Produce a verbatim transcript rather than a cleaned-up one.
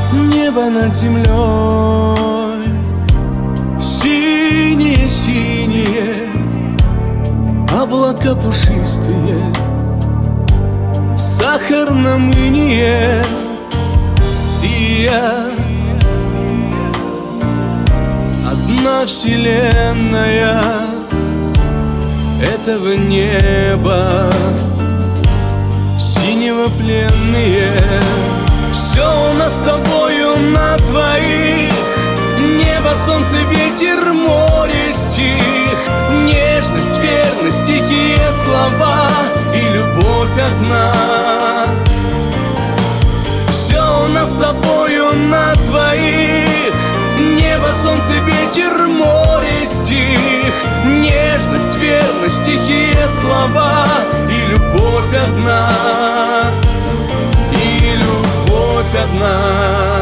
небо над землей, синие-синие облака пушистые в сахарном инее. Ты и я, одна вселенная этого неба, синего пленные. Все у нас с тобою на двоих: небо, солнце, ветер, море, стих, нежность, верность, тихие слова и любовь одна. Все у нас с тобою на двоих: небо, солнце, ветер, море, стих, нежность, верность, тихие слова и любовь одна, и любовь одна.